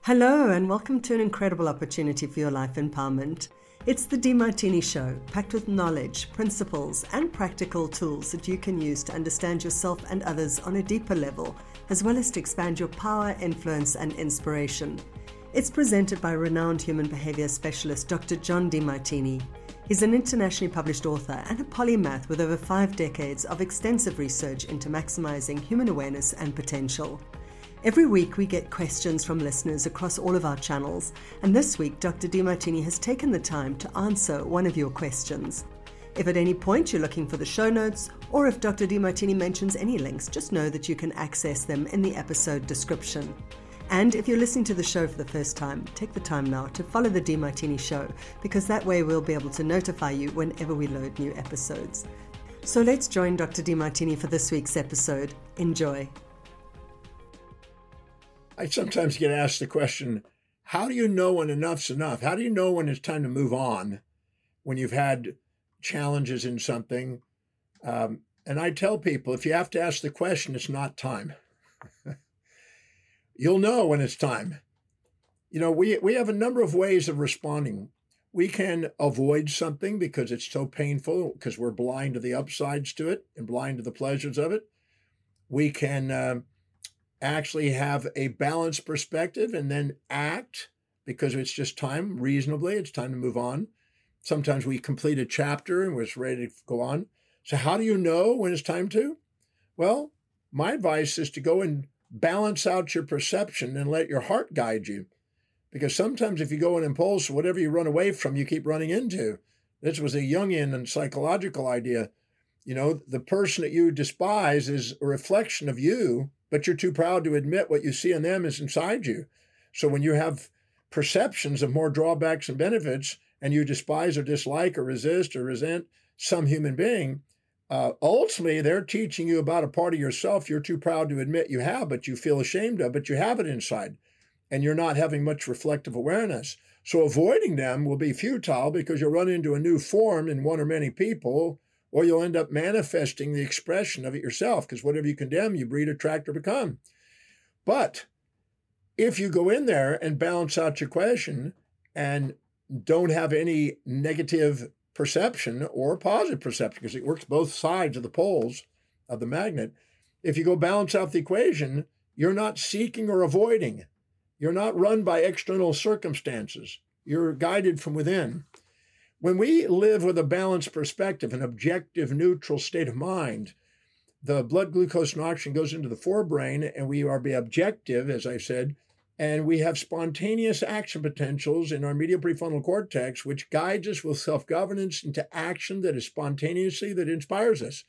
Hello and welcome to an incredible opportunity for your life empowerment. It's the Demartini Show, packed with knowledge, principles and practical tools that you can use to understand yourself and others on a deeper level, as well as to expand your power, influence and inspiration. It's presented by renowned human behavior specialist Dr. John Demartini. He's an internationally published author and a polymath with over 5 decades of extensive research into maximizing human awareness and potential. Every week we get questions from listeners across all of our channels, and this week Dr. Demartini has taken the time to answer one of your questions. If at any point you're looking for the show notes, or if Dr. Demartini mentions any links, just know that you can access them in the episode description. And if you're listening to the show for the first time, take the time now to follow the Demartini Show, because that way we'll be able to notify you whenever we load new episodes. So let's join Dr. Demartini for this week's episode. Enjoy. I sometimes get asked the question, how do you know when enough's enough? How do you know when it's time to move on, when you've had challenges in something? And I tell people, if you have to ask the question, it's not time. You'll know when it's time. You know, we have a number of ways of responding. We can avoid something because it's so painful, because we're blind to the upsides to it and blind to the pleasures of it. We can actually have a balanced perspective and then act because it's just time, reasonably, it's time to move on. Sometimes we complete a chapter and we're ready to go on. So how do you know when it's time to? Well, my advice is to go and balance out your perception and let your heart guide you. Because sometimes if you go in impulse, whatever you run away from, you keep running into. This was a Jungian and psychological idea. You know, the person that you despise is a reflection of you, but you're too proud to admit what you see in them is inside you. So when you have perceptions of more drawbacks and benefits, and you despise or dislike or resist or resent some human being, ultimately they're teaching you about a part of yourself you're too proud to admit you have, but you feel ashamed of, but you have it inside, and you're not having much reflective awareness. So avoiding them will be futile because you'll run into a new form in one or many people, or you'll end up manifesting the expression of it yourself, because whatever you condemn, you breed, attract, or become. But if you go in there and balance out your question and don't have any negative perception or positive perception, because it works both sides of the poles of the magnet, if you go balance out the equation, you're not seeking or avoiding. You're not run by external circumstances. You're guided from within. When we live with a balanced perspective, an objective, neutral state of mind, the blood glucose and oxygen goes into the forebrain, and we are be objective, as I said, and we have spontaneous action potentials in our medial prefrontal cortex, which guides us with self-governance into action that is spontaneously, that inspires us.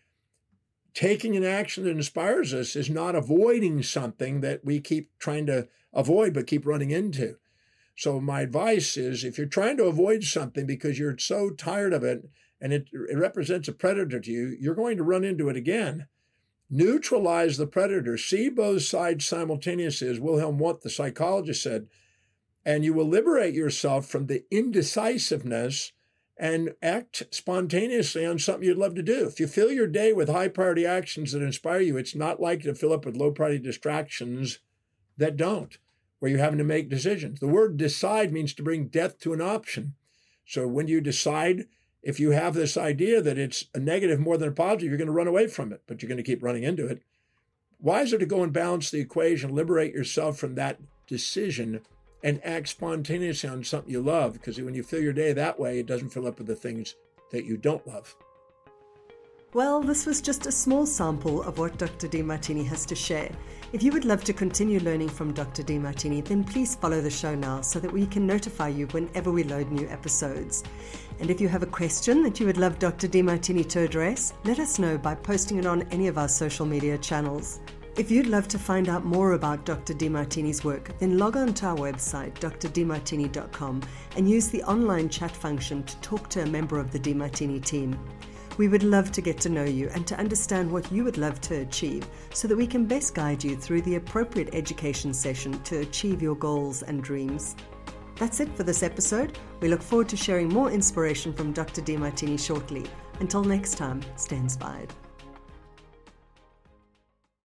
Taking an action that inspires us is not avoiding something that we keep trying to avoid but keep running into. So my advice is, if you're trying to avoid something because you're so tired of it and it represents a predator to you, you're going to run into it again. Neutralize the predator. See both sides simultaneously, as Wilhelm Wundt, the psychologist, said, and you will liberate yourself from the indecisiveness and act spontaneously on something you'd love to do. If you fill your day with high-priority actions that inspire you, it's not likely to fill up with low-priority distractions that don't, where you're having to make decisions. The word decide means to bring death to an option. So when you decide, if you have this idea that it's a negative more than a positive, you're going to run away from it, but you're going to keep running into it. Wiser to go and balance the equation, liberate yourself from that decision, and act spontaneously on something you love, because when you fill your day that way, it doesn't fill up with the things that you don't love. Well, this was just a small sample of what Dr. Demartini has to share. If you would love to continue learning from Dr. Demartini, then please follow the show now so that we can notify you whenever we load new episodes. And if you have a question that you would love Dr. Demartini to address, let us know by posting it on any of our social media channels. If you'd love to find out more about Dr. Demartini's work, then log on to our website, drdemartini.com, and use the online chat function to talk to a member of the Demartini team. We would love to get to know you and to understand what you would love to achieve so that we can best guide you through the appropriate education session to achieve your goals and dreams. That's it for this episode. We look forward to sharing more inspiration from Dr. Demartini shortly. Until next time, stay inspired.